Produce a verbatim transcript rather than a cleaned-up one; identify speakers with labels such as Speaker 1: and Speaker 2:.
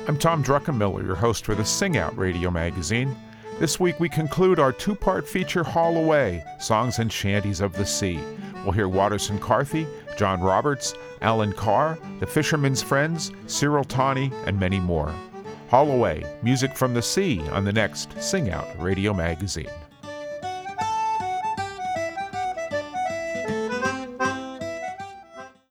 Speaker 1: I'm Tom Druckenmiller, your host for the Sing Out Radio magazine. This week we conclude our two-part feature, Haul Away, Songs and Shanties of the Sea. We'll hear Waterson Carthy, John Roberts, Alan Carr, The Fisherman's Friends, Cyril Tawney, and many more. Haul Away, music from the sea on the next Sing Out Radio magazine.